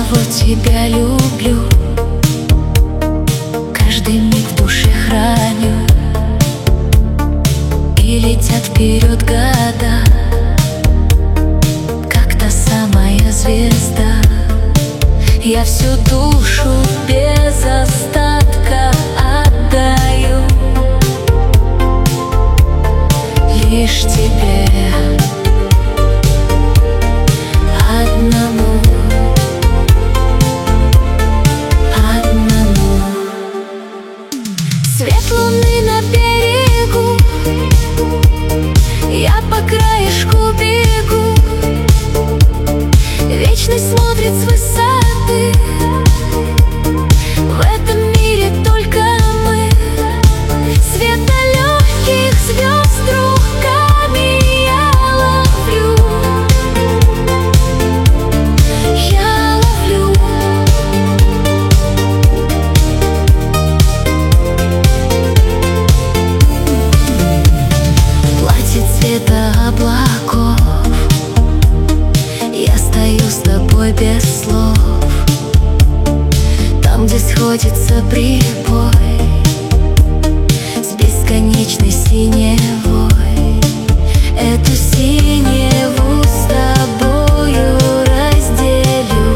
одного тебя люблю, каждый миг в душе храню, и летят вперед года, как та самая звезда. Я всю душу без остатка отдаю лишь тебе одному. Свет луны на берегу, я по краешку бегу. Вечность смотрит с высоты, в этом мире только мы. Свет далеких звезд руками я ловлю. Я ловлю. Платье цвета облаков, я стою с тобой без слов. Там, где сходится прибой с бесконечной синевой, эту синеву с тобою разделю.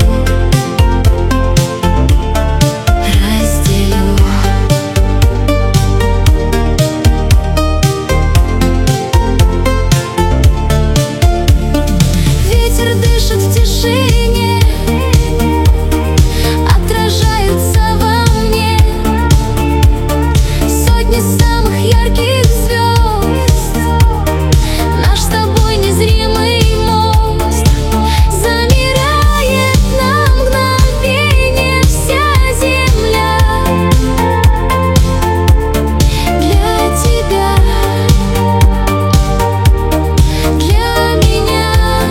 Ветер дышит в тишине, отражаются во мне сотни самых ярких звезд. Наш с тобой незримый мост замирает на мгновение вся земля. Для тебя, для меня.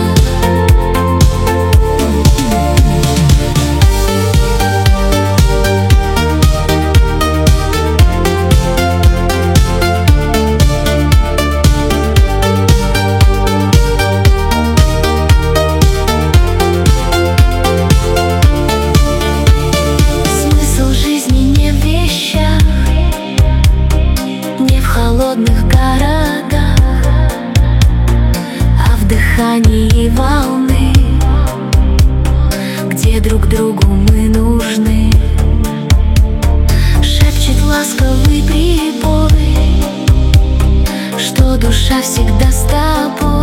Смысл жизни не в вещах, не в холодных городах, а в дыхании волны, где друг другу мы нужны. Шепчет ласковый прибой, что душа всегда с тобой.